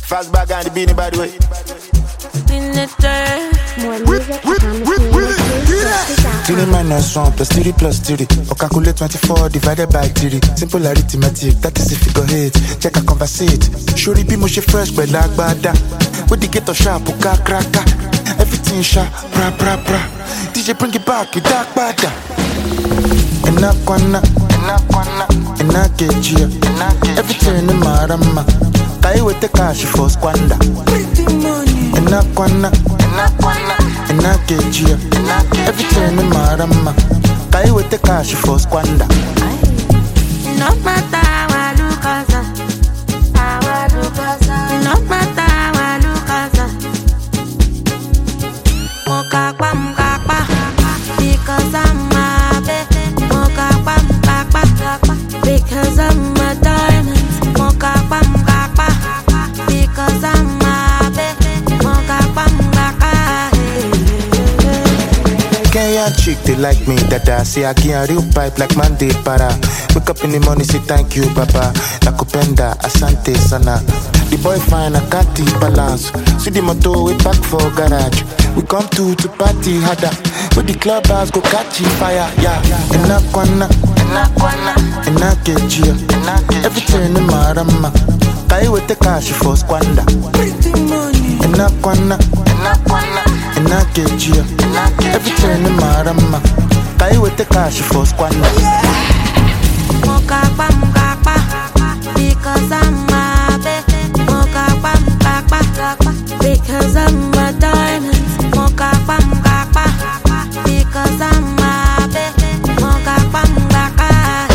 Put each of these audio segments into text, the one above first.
Fast back and the beanie, by the way. In the dirt. More music Three minus 1 plus 3 plus 3. Or calculate 24 divided by 3. Simple arithmetic, that is if you go hate. Check a conversate. Surely be mushy fresh, but like bada. With the ghetto sharp, uka kraka. Everything sharp, bra bra bra. DJ bring it back, you dark bada. Enakwana, enakejia. Everything in marama. Kai with the cash for squander. Enakwana, enakejia. Everything in marama. Kai with the cash for squander. No matter how look at us. No matter how look at us. Mokakwa mokakwa. Because I'm a baby. Mokakwa mokakwa. Because I'm a diamond. Mokakwa mokakwa. Because I'm a baby. Mokakwa mokakwa. Kenyan chick, they like me, dada. Say I get a real pipe like Monday para. Wake up in the morning, say thank you, Papa. Nakupenda, asante sana. The boy fine, I can't balance. See the motor, we back for garage. We come to party harder. With the clubbers go catch fire, yeah. Enakwana, enakejia. Everything in marama. Kai with the cash for squander. Enakwana, enakejia. Everything in marama. Kai with the cash for squander. Mokakwa mokakwa. Because I'm a baby. Mokakwa mokakwa. Because I'm a diamond. Mokakwa mokakwa. Because I'm a baby. Mokakwa mokakwa.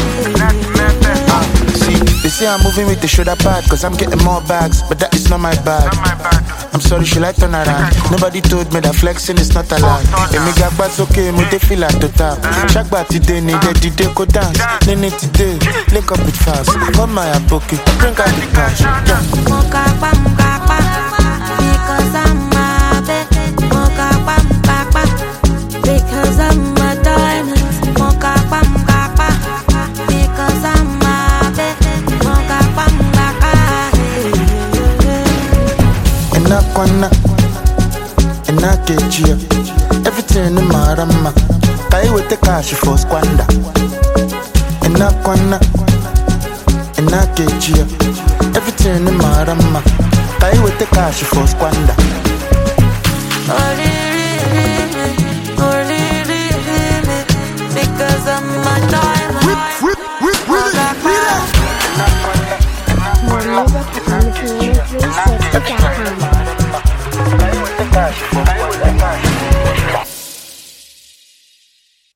See, they say I'm moving with the shoulder pad, cause I'm getting more bags, but that is not my bag. I'm sorry, she like turn around. Nobody told me that flexing is not allowed. And me got bats okay, me they feel like the top. Shaq bat today, need the day go dance. Nene today, link up with fast. Come my pocket, drink out the cash. Mokakwa mokakwa. Because I'm a baby. Mokakwa mokakwa. Because I'm a diamond. Mokakwa mokakwa. Because I'm a baby. Mokakwa mokakwa. Enakwana, enakejia. Everything in marama. Kai with the cash for squander. Enakwana, enakejia. Everything in marama. Kai with the cash for squander.